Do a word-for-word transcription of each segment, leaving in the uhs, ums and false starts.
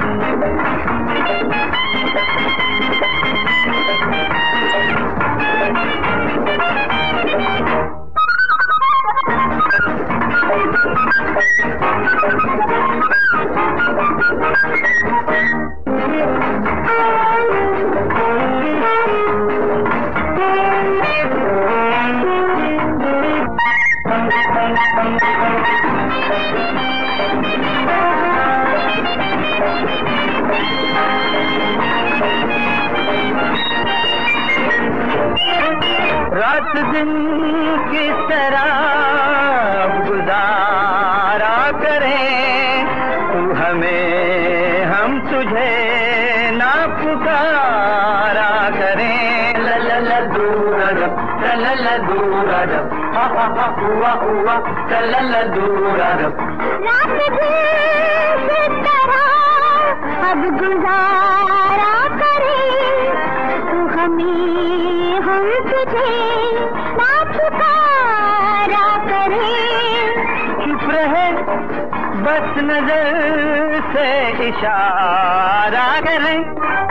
रात दिन किस तरह गुजारा करें, तू हमें हम तुझे ना पुकारा करें। ला ला ला दूर रब, ला ला ला दूर रब, हा हा हा हुआ हुआ, ला ला ला दूर रब। रात दिन किस तरह अब गुजारा करें, तू हमें हम तुझे ना पुकारा करें। चुप रहे बस नजर से इशारा करें।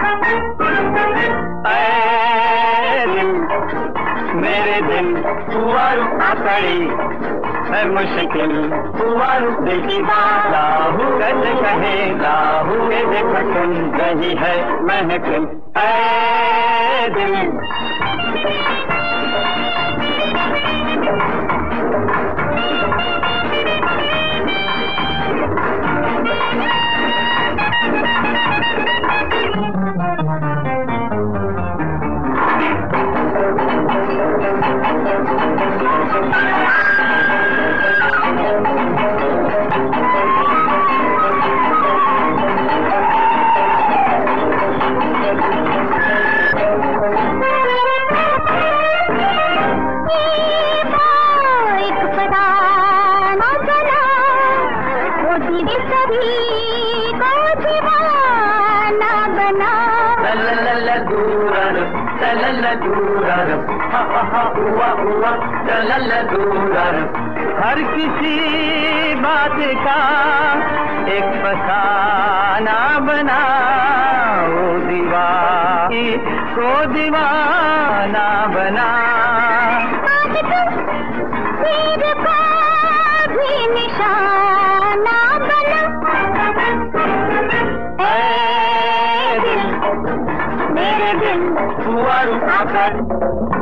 ऐ दिल मेरे दिल हुआ आकड़ी है मुश्किल, हुआ दिल की बात लाहू कैसे कहे, लाहू के देखो सुन रही है महफिल। ऐ दिल सभी को दीवाना बना। ला ला ला दूर रब, ला ला ला दूर रब, हा हा हा हुआ हुआ, ला ला ला दूर रब। हर किसी बात का एक फसाना बना, वो दीवानी को दीवाना बना। आज तुम मेरे को भी निशाना बना। ऐ दिल मेरे दिल हुआ आकर